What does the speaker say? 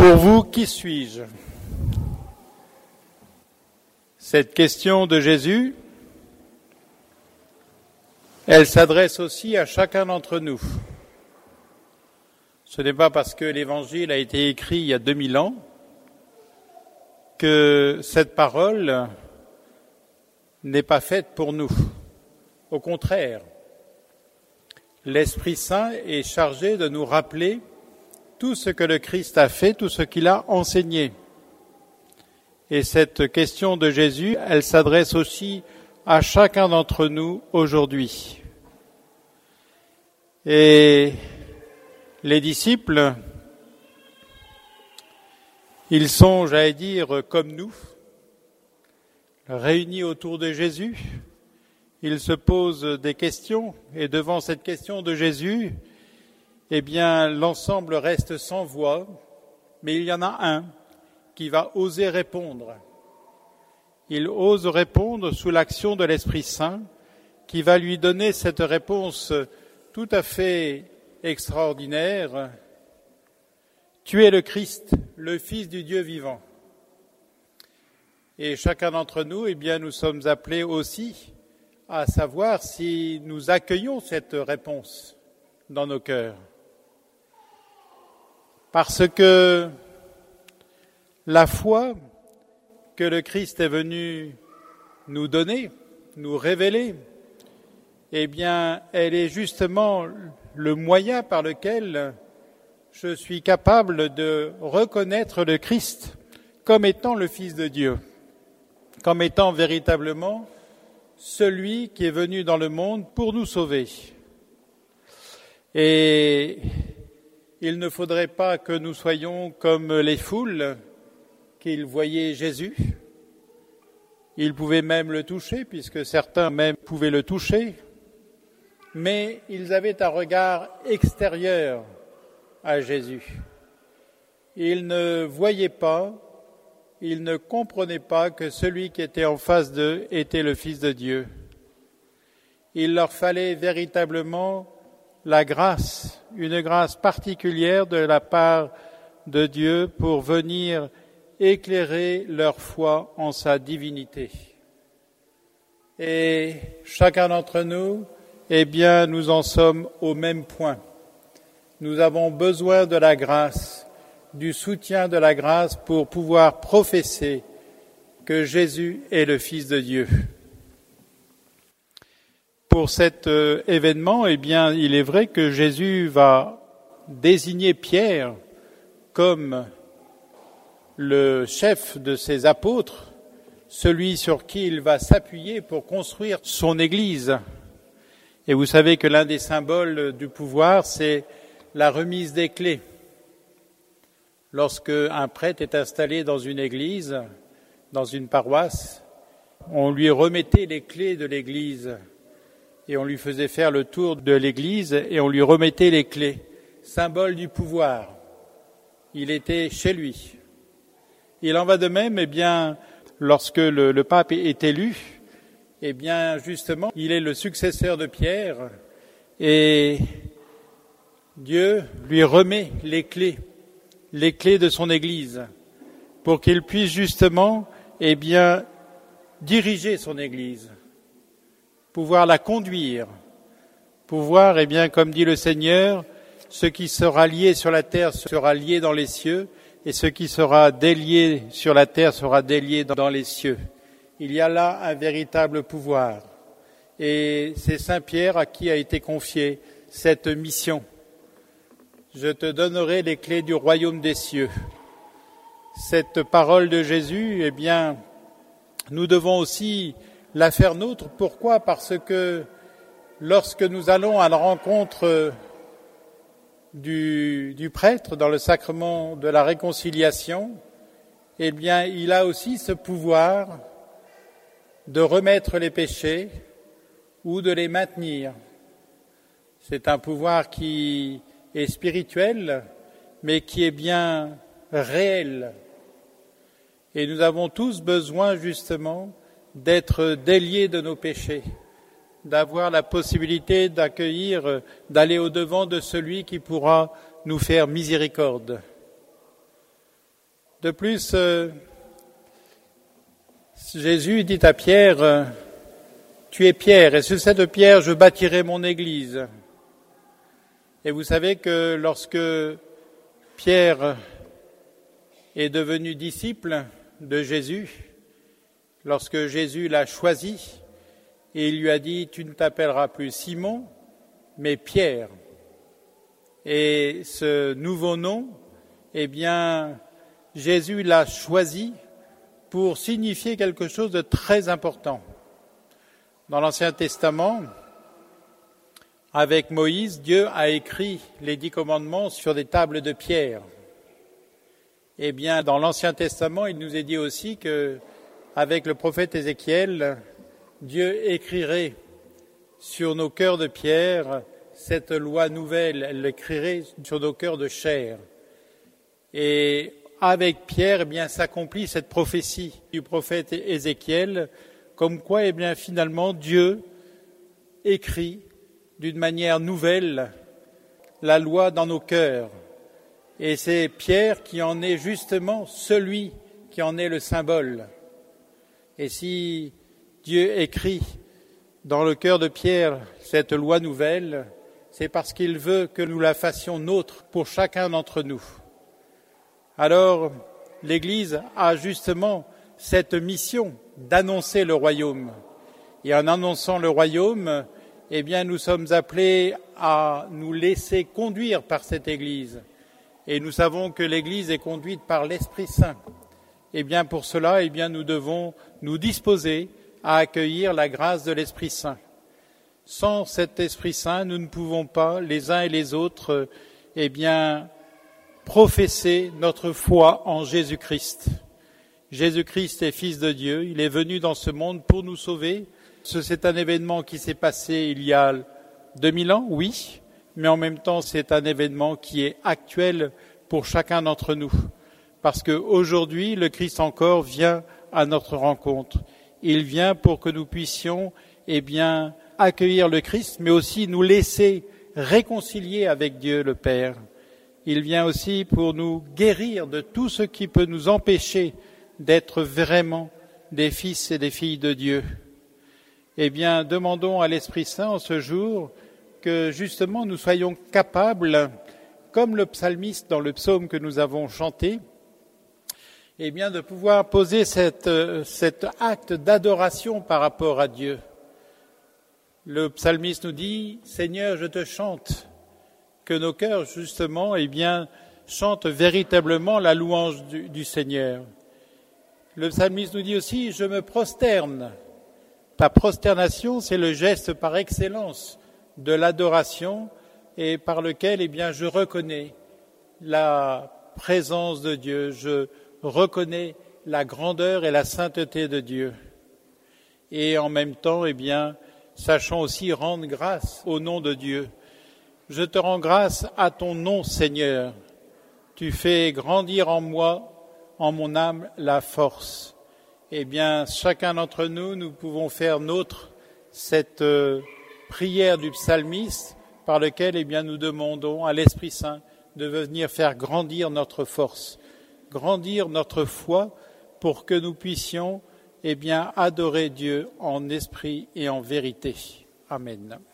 Pour vous, qui suis-je ? Cette question de Jésus, elle s'adresse aussi à chacun d'entre nous. Ce n'est pas parce que l'Évangile a été écrit il y a 2000 ans que cette parole n'est pas faite pour nous. Au contraire, l'Esprit Saint est chargé de nous rappeler tout ce que le Christ a fait, tout ce qu'il a enseigné. Et cette question de Jésus, elle s'adresse aussi à chacun d'entre nous aujourd'hui. Et les disciples, ils sont, j'allais dire, comme nous, réunis autour de Jésus. Ils se posent des questions et devant cette question de Jésus, eh bien, l'ensemble reste sans voix, mais il y en a un qui va oser répondre. Il ose répondre sous l'action de l'Esprit Saint, qui va lui donner cette réponse tout à fait extraordinaire. Tu es le Christ, le Fils du Dieu vivant. Et chacun d'entre nous, eh bien, nous sommes appelés aussi à savoir si nous accueillons cette réponse dans nos cœurs. Parce que la foi que le Christ est venu nous donner, nous révéler, eh bien, elle est justement le moyen par lequel je suis capable de reconnaître le Christ comme étant le Fils de Dieu, comme étant véritablement celui qui est venu dans le monde pour nous sauver. Et il ne faudrait pas que nous soyons comme les foules qu'ils voyaient Jésus. Ils pouvaient même le toucher, puisque certains même pouvaient le toucher, mais ils avaient un regard extérieur à Jésus. Ils ne voyaient pas, ils ne comprenaient pas que celui qui était en face d'eux était le Fils de Dieu. Il leur fallait véritablement la grâce, une grâce particulière de la part de Dieu pour venir éclairer leur foi en sa divinité. Et chacun d'entre nous, eh bien, nous en sommes au même point. Nous avons besoin de la grâce, du soutien de la grâce pour pouvoir professer que Jésus est le Fils de Dieu. Pour cet événement, eh bien, il est vrai que Jésus va désigner Pierre comme le chef de ses apôtres, celui sur qui il va s'appuyer pour construire son Église. Et vous savez que l'un des symboles du pouvoir, c'est la remise des clés. Lorsque un prêtre est installé dans une église, dans une paroisse, on lui remettait les clés de l'église et on lui faisait faire le tour de l'église et on lui remettait les clés, symbole du pouvoir. Il était chez lui. Il en va de même, eh bien, lorsque le pape est élu, eh bien, justement, il est le successeur de Pierre et Dieu lui remet les clés de son Église, pour qu'il puisse justement, eh bien, diriger son Église, pouvoir la conduire, pouvoir, eh bien, comme dit le Seigneur, ce qui sera lié sur la terre sera lié dans les cieux, et ce qui sera délié sur la terre sera délié dans les cieux. Il y a là un véritable pouvoir. Et c'est Saint Pierre à qui a été confiée cette mission. Je te donnerai les clés du royaume des cieux. Cette parole de Jésus, eh bien, nous devons aussi la faire nôtre. Pourquoi ? Parce que lorsque nous allons à la rencontre du prêtre dans le sacrement de la réconciliation, eh bien, il a aussi ce pouvoir de remettre les péchés ou de les maintenir. C'est un pouvoir qui est spirituel, mais qui est bien réel. Et nous avons tous besoin justement d'être déliés de nos péchés, d'avoir la possibilité d'accueillir, d'aller au-devant de celui qui pourra nous faire miséricorde. De plus, Jésus dit à Pierre, tu es Pierre, et sur cette pierre je bâtirai mon église. Et vous savez que lorsque Pierre est devenu disciple de Jésus, lorsque Jésus l'a choisi, et il lui a dit, tu ne t'appelleras plus Simon, mais Pierre. Et ce nouveau nom, eh bien, Jésus l'a choisi pour signifier quelque chose de très important. Dans l'Ancien Testament, avec Moïse, Dieu a écrit les 10 commandements sur des tables de pierre. Eh bien, dans l'Ancien Testament, il nous est dit aussi que, avec le prophète Ézéchiel, Dieu écrirait sur nos cœurs de pierre cette loi nouvelle, elle l'écrirait sur nos cœurs de chair. Et avec Pierre, eh bien, s'accomplit cette prophétie du prophète Ézéchiel, comme quoi, eh bien, finalement, Dieu écrit d'une manière nouvelle la loi dans nos cœurs. Et c'est Pierre qui en est justement celui qui en est le symbole. Et si Dieu écrit dans le cœur de Pierre cette loi nouvelle, c'est parce qu'il veut que nous la fassions nôtre pour chacun d'entre nous. Alors, l'Église a justement cette mission d'annoncer le royaume. Et en annonçant le royaume, eh bien, nous sommes appelés à nous laisser conduire par cette Église. Et nous savons que l'Église est conduite par l'Esprit Saint. Eh bien, pour cela, eh bien, nous devons nous disposer à accueillir la grâce de l'Esprit Saint. Sans cet Esprit Saint, nous ne pouvons pas, les uns et les autres, eh bien, professer notre foi en Jésus-Christ. Jésus-Christ est Fils de Dieu, il est venu dans ce monde pour nous sauver. C'est un événement qui s'est passé il y a 2000 ans, oui, mais en même temps c'est un événement qui est actuel pour chacun d'entre nous. Parce qu'aujourd'hui, le Christ encore vient à notre rencontre. Il vient pour que nous puissions, eh bien, accueillir le Christ, mais aussi nous laisser réconcilier avec Dieu le Père. Il vient aussi pour nous guérir de tout ce qui peut nous empêcher d'être vraiment des fils et des filles de Dieu. Eh bien, demandons à l'Esprit Saint en ce jour que justement nous soyons capables, comme le psalmiste dans le psaume que nous avons chanté, eh bien, de pouvoir poser cet acte d'adoration par rapport à Dieu. Le psalmiste nous dit, Seigneur, je te chante. Que nos cœurs, justement, eh bien, chantent véritablement la louange du Seigneur. Le psalmiste nous dit aussi, je me prosterne. La prosternation, c'est le geste par excellence de l'adoration et par lequel, eh bien, je reconnais la présence de Dieu, je reconnais la grandeur et la sainteté de Dieu. Et en même temps, eh bien, sachons aussi rendre grâce au nom de Dieu. Je te rends grâce à ton nom, Seigneur. Tu fais grandir en moi, en mon âme, la force. Eh bien, chacun d'entre nous, nous pouvons faire nôtre cette prière du psalmiste par laquelle, eh bien, nous demandons à l'Esprit Saint de venir faire grandir notre force, grandir notre foi pour que nous puissions, eh bien, adorer Dieu en esprit et en vérité. Amen.